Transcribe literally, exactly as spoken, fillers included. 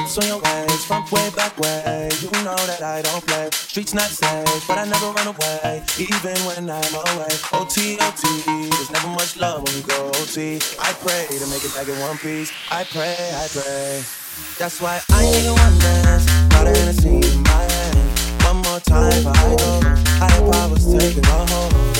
lips on your waist, front way, back way. You know that I don't play. Streets not safe, but I never run away, even when I'm away. O T, O T, there's never much love when we go O T. I pray to make it back in one piece. I pray, I pray. That's why I need a one dance, got a Hennessy in my hand. One more time, I go. Higher powers taking a hold.